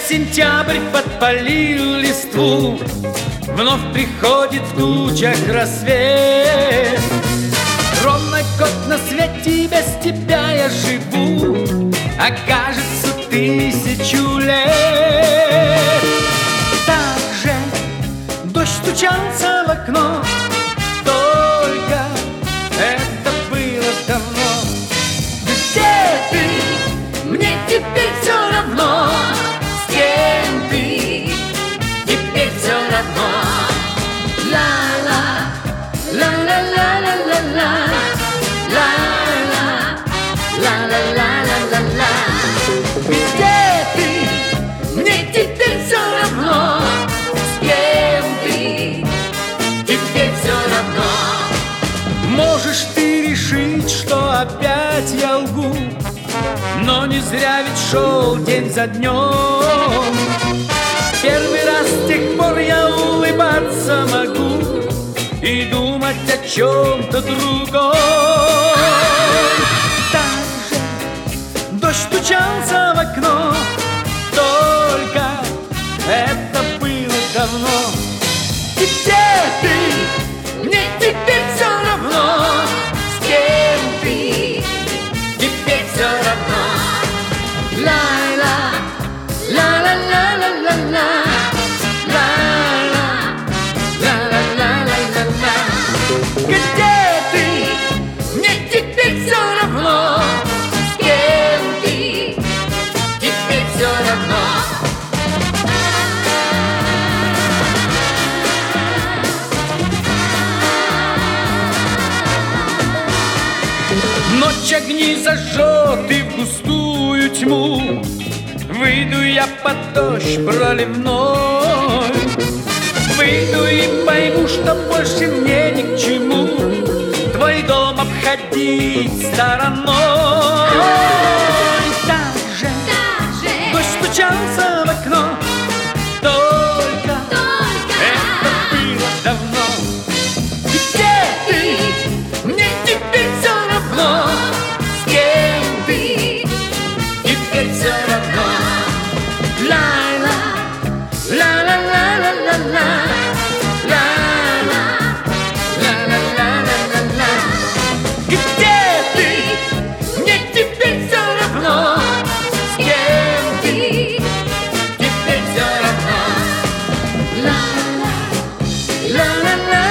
сентябрь подпалил листву, вновь приходит в тучах рассвет. Ровно год на свете, без тебя я живу, а кажется 1000 лет. Так же дождь стучался в окно, только это было давно. Где ты? Мне теперь все равно. С кем ты? Теперь все равно. Ла-ла, ла-ла-ла-ла-ла-ла, ла-ла, ла-ла-ла-ла-ла-ла. Где ты? Мне теперь все равно. С кем ты? Теперь все равно. Можешь ты решить, что опять я лгу, но не зря ведь шел день за днем. Первый раз с тех пор я улыбаться могу и думать о чем-то другом. Так же дождь стучался в окно, только это было давно. И где ты? Мне теперь все равно. С кем ты? Теперь все равно. Ла-ла, ла-ла-ла-ла-ла-ла, ла-ла, ла-ла-ла-ла-ла-ла. Где ты? Мне теперь все равно. С кем ты? Теперь все равно. Ночь огни зажжет и в густую тьму выйду я под дождь проливной. Выйду и пойму, что больше мне ни к чему твой дом обходить стороной. Так же дождь стучался в окно, только это было давно. Где ты? Мне теперь все равно. С кем ты? Теперь все равно. Ла-ла, ла-ла-ла-ла-ла-ла, ла-ла, ла-ла-ла-ла-ла-ла. Где ты? Мне теперь все равно. С кем ты? Теперь все равно. Ла-ла, ла-ла-ла.